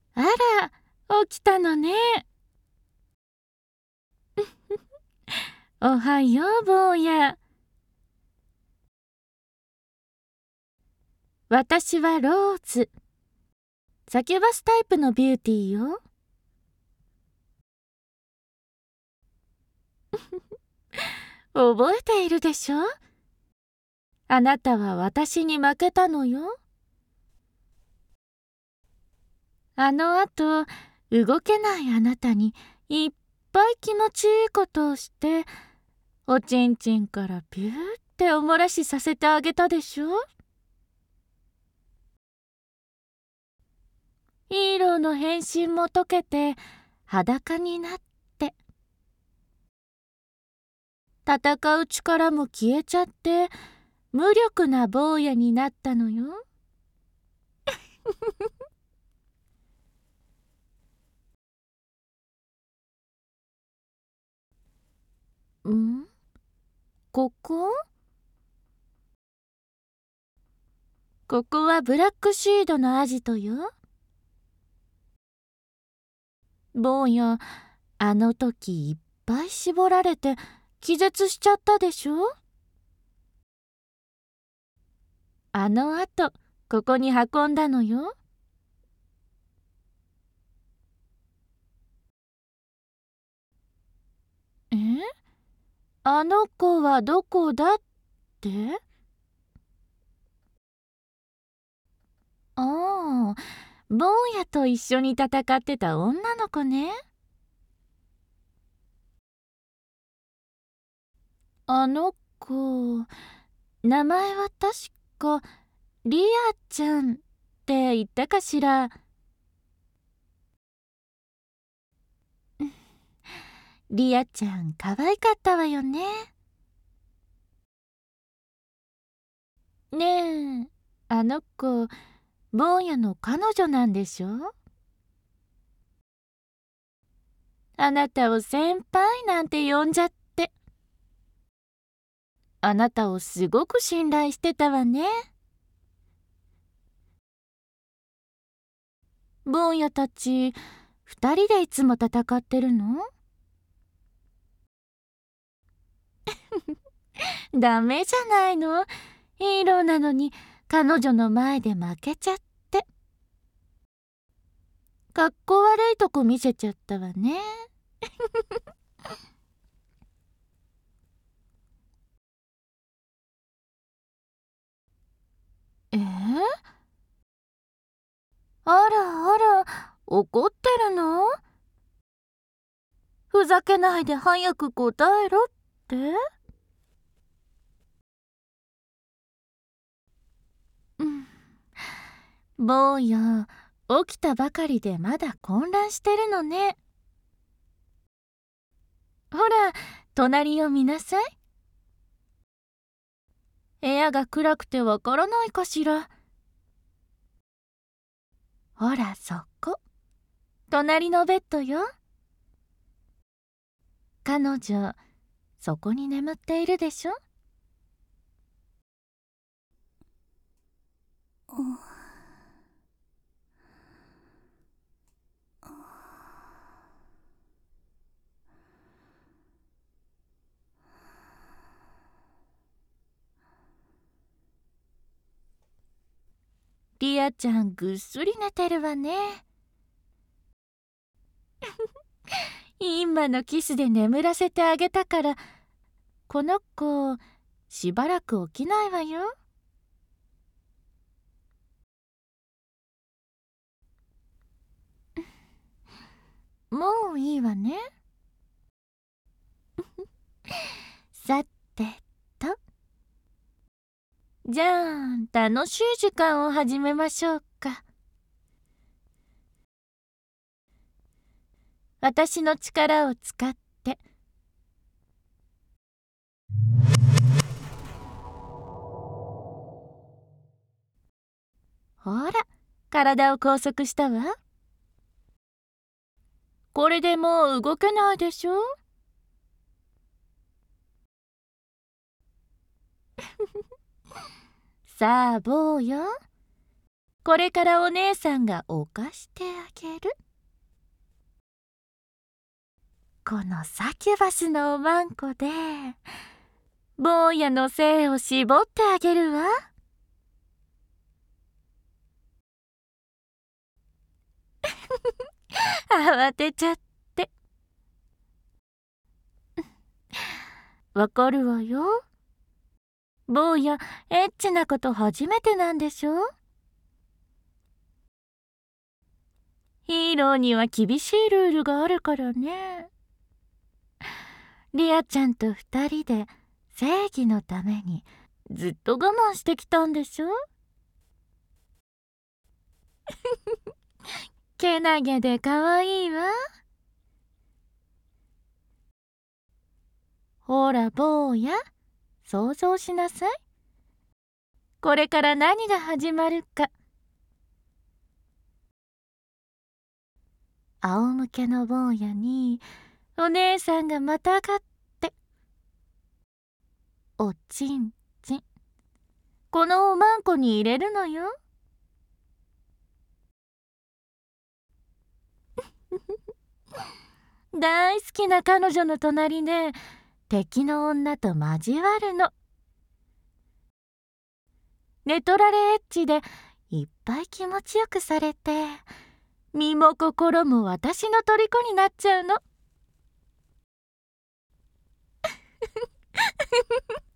あら、起きたのね。おはよう、坊や。私はローズ。サキュバスタイプのビューティーよ。覚えているでしょ？あなたは私に負けたのよ。あの後、動けないあなたにいっぱい気持ちいいことをして、おちんちんからビューっておもらしさせてあげたでしょ？ヒーローの変身も解けて裸になって、戦う力も消えちゃって無力な坊やになったのよ。ん？ここ？ここはブラックシードのアジトよ。坊や、あの時いっぱい絞られて気絶しちゃったでしょ？あのあとここに運んだのよ。え？あの子はどこだって？ああ、坊やと一緒に戦ってた女の子ね。あの子、名前は確かリアちゃんって言ったかしら。リアちゃん可愛かったわよね。ねえ、あの子坊やの彼女なんでしょ？あなたを先輩なんて呼んじゃって。あなたをすごく信頼してたわね。坊やたち二人でいつも戦ってるの？ダメじゃないの。ヒーローなのに彼女の前で負けちゃって。かっこ悪いとこ見せちゃったわね。えー、あらあら、怒ってるの？ふざけないで早く答えろって？うん。坊や、起きたばかりでまだ混乱してるのね。ほら、隣を見なさい。部屋が暗くてわからないかしら。ほら、そこ。隣のベッドよ。彼女、そこに眠っているでしょ？リアちゃんぐっすり寝てるわね。今のキスで眠らせてあげたから、この子しばらく起きないわよ。もういいわね。さてと、じゃあ楽しい時間を始めましょうか。私の力を使って。ほら、体を拘束したわ。これでもう動けないでしょ？さあ坊よ、 これからお姉さんが犯してあげる。このサキュバスのおまんこで坊やの精を絞ってあげるわ。慌てちゃって。わかるわよ。坊やエッチなこと初めてなんでしょ。ヒーローには厳しいルールがあるからね。リアちゃんと二人で正義のためにずっと我慢してきたんでしょ。けなげでかわいいわ。ほら坊や、想像しなさい。これから何が始まるか。仰向けの坊やにお姉さんがまたがっておちんちん、このおまんこに入れるのよ。大好きな彼女の隣で敵の女と交わるの。寝取られエッチでいっぱい気持ちよくされて、身も心も私の虜になっちゃうの。